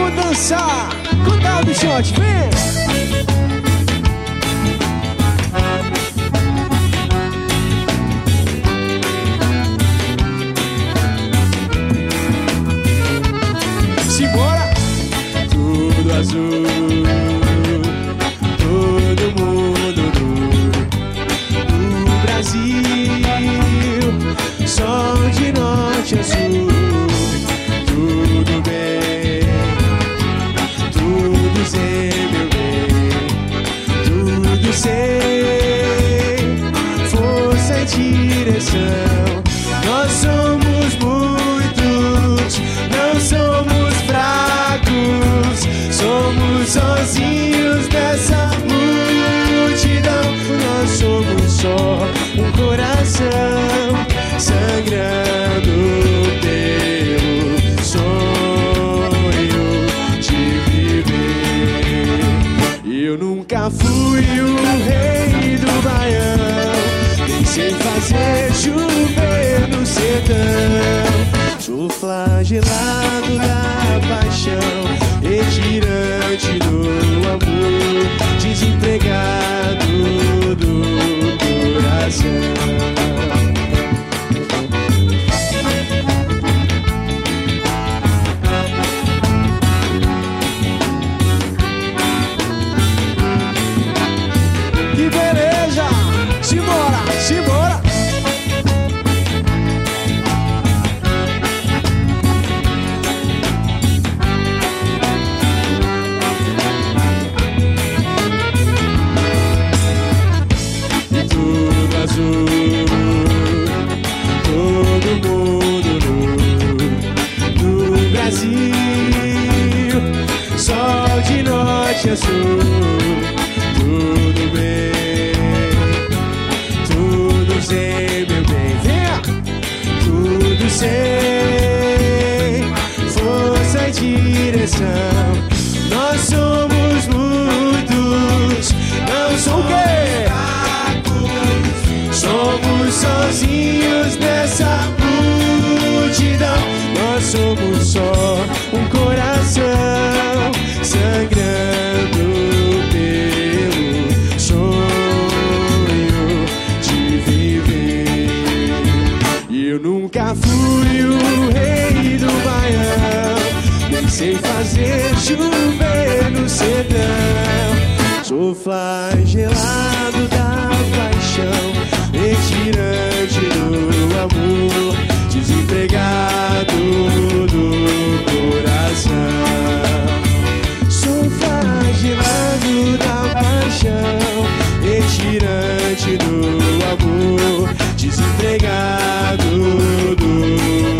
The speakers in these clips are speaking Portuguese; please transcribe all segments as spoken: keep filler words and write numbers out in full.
Vamos dançar com o tal do shot, vem! Simbora! Tudo azul, todo mundo nu, no Brasil, sol de norte a sul. Tudo bem, tudo sei, meu bem, tudo sei, força e direção. Nós somos muitos, não somos fracos, somos sozinhos nessa multidão. Nós somos só um coração sangrando pelo sonho de viver. Eu nunca fui o rei do baião, nem sei fazer chover no sertão. Sou flagelado da paixão, retirante do amor, desempregado do coração. Que beleza! Simbora, simbora! Tudo azul, todo mundo nu, no Brasil, sol de norte a sul. Tudo bem, tudo sei, meu bem, venha! Tudo sei, força e direção. Nós somos muitos, não sou o quê? Somos sozinhos nessa multidão. Nós somos só um coração sangrando pelo sonho de viver. Eu nunca fui o rei do baião, nem sei fazer chover no sertão. Sou flagelado da paixão, retirante do amor, desempregado do coração. Sou flagelado da paixão, retirante do amor, desempregado do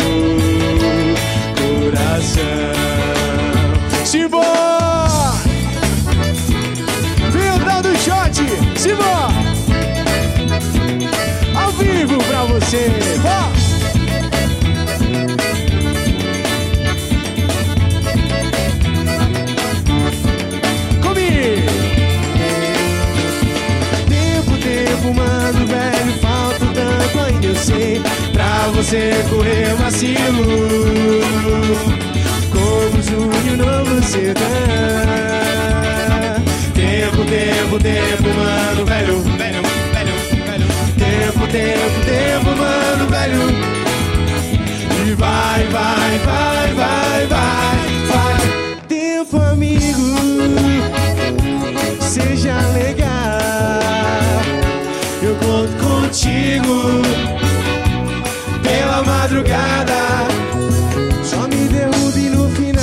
coração. Simbora! Vem do shot, simbora! Ao vivo pra você, vá! Comigo! Tempo, tempo, mano, velho, falta tanto, ainda eu sei, pra você correr macio, como junho novo sertão. Tempo, tempo, tempo, mano, velho, velho, velho, velho. Tempo, tempo, tempo, mano, velho. E vai, vai, vai, vai, vai, vai. Tempo, amigo, seja legal. Eu conto contigo pela madrugada. Só me derrube no final.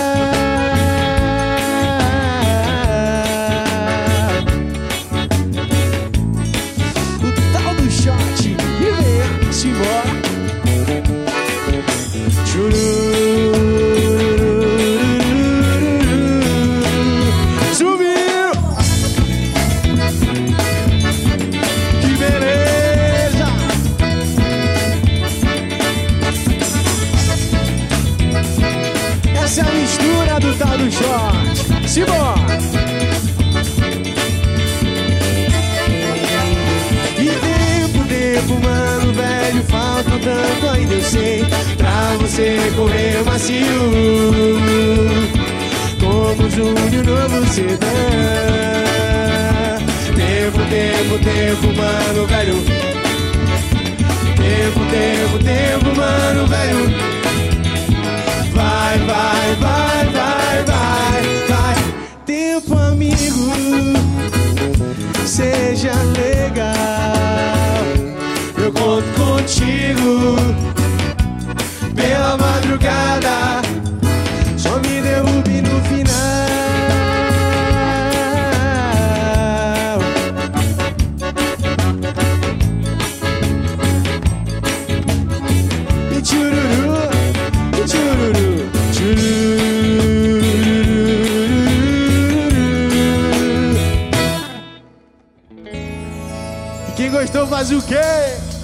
O tal do shot, e vem, simbora. Subiu! Que beleza! Essa é a mistura do tal do shot. Simbora! E tempo, tempo, mano, velho, falta tanto, ainda eu sei, pra você correr macio, somos um novo sedã. Tempo, tempo, tempo, mano, velho. Tempo, tempo, tempo, mano, velho. Vai, vai, vai, vai, vai, vai. Tempo, amigo, seja legal. Eu conto contigo pela madrugada. Só me derrube no final. E tchururu, e tchururu, tchururu. E quem gostou faz o quê?